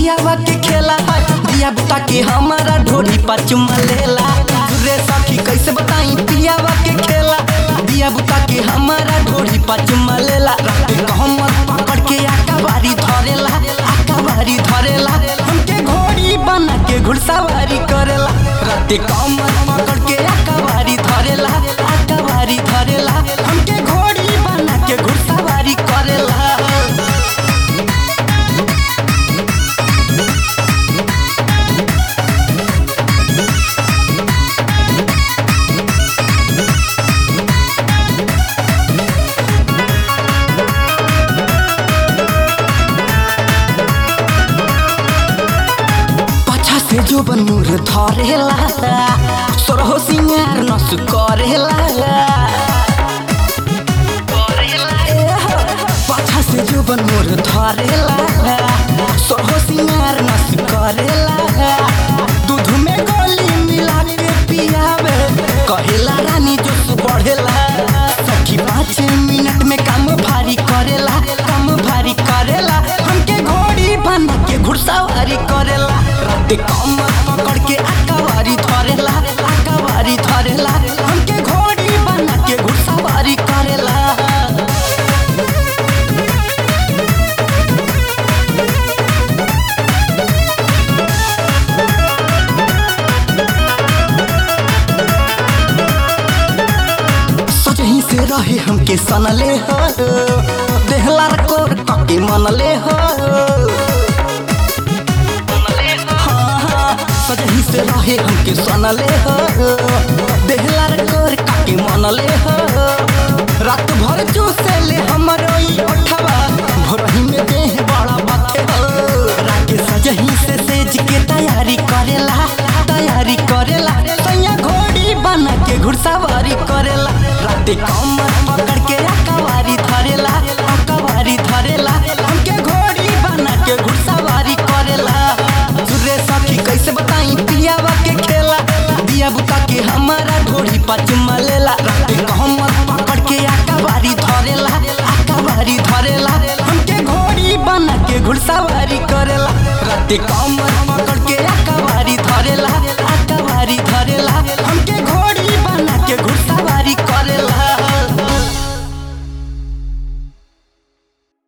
पियावा के खेला दिया बुता के हमारा ढोरी पर चुम्मा लेला। रे सखी कैसे बताई पियावा के खेला दिया बुता के हमारा ढोरी पर चुम्मा लेला। रात कमर पकड़ के आकाबारी धरेला हमके घोड़ी बना के घुड़सवारी करेला। रात कमर पकड़ के आकाबारी धरेला हमके घोड़ी बना के घुड़सवारी करेला। से जो बनूर धरेला सोरहो सिंगार नस करेला। पाछा से जो बनूर धरेला सोरहो सिंगार नस करेला। दूध में गोली मिला के पियावे कहेला रानी जोश बढ़ेला। सखी 5 मिनट में काम भारी करेला हमके घोड़ी बन के घुड़सवारी करेला। रात कमर पकड़ के आकाबारी धरेला हमके घोड़ी बना के घुड़सवारी करेला। सजही से रहे हमके सनले हो देहला कोर कके मनले हो। सजही से रहे हमके सनले हो देहला कोर कके मनले हो। रात भर चूसे ले हमरो ई ओठवा भोरही में देह बड़ा बाते हो। रात सजही से सेज के तैयारी करेला सैया घोड़ी बना के घुड़सवारी करेला। रात कमर पकड़ के आकाबारी धरेला हमके घोड़ी बना के घुड़सवारी करेला। रे सखी कैसे बताई पियावा के खेला दिया बुता के हमारा ढोरी पर चुम्मा लेला। रात कमर पकड़ के आकाबारी धरेला हमके घोड़ी बना के घुड़सवारी करेला। रात कमर